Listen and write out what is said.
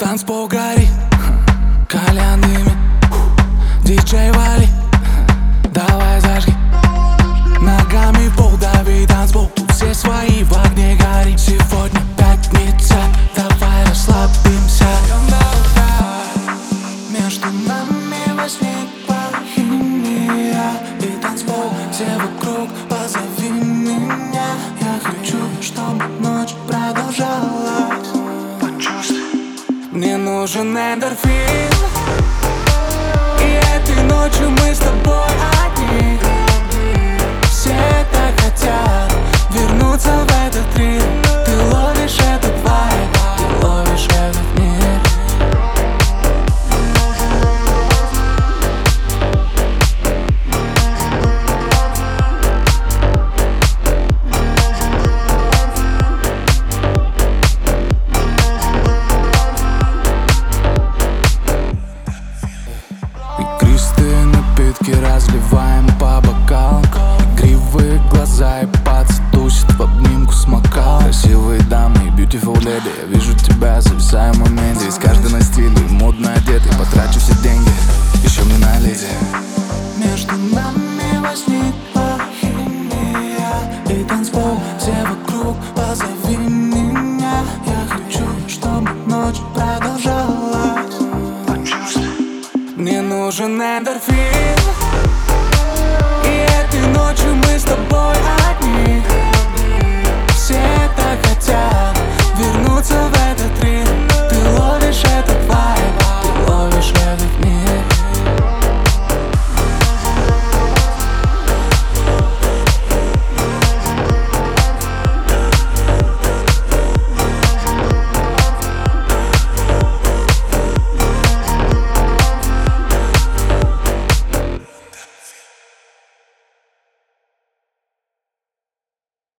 Танцпол горит, кальян дымит, диджей вали, давай зажги. Ногами в пол дави, танцпол, тут все свои, в огне горим. Сегодня пятница, давай расслабимся. Между нами возникла химия, и танцпол, все вокруг, позови меня. Я хочу, чтобы ночь продолжалась. Мне нужен эндорфин, и этой ночью мы с тобой одни. Все так хотят вернуться в этот ритм. Ты ловишь этот вайб, ты ловишь этот мир. Игристые напитки разливаем по бокалам. Игривые глаза и пац тусит в обнимку с макалом. Красивые дамы и beautiful lady, я вижу тебя, зависаю в моменте. Из каждой на стиле, модно одетый, потрачу все деньги, еще мне налейте. Между нами возникла химия, и танцпол, все вокруг, позови меня. Я хочу, чтобы ночь продолжалась. Мне нужен эндорфин,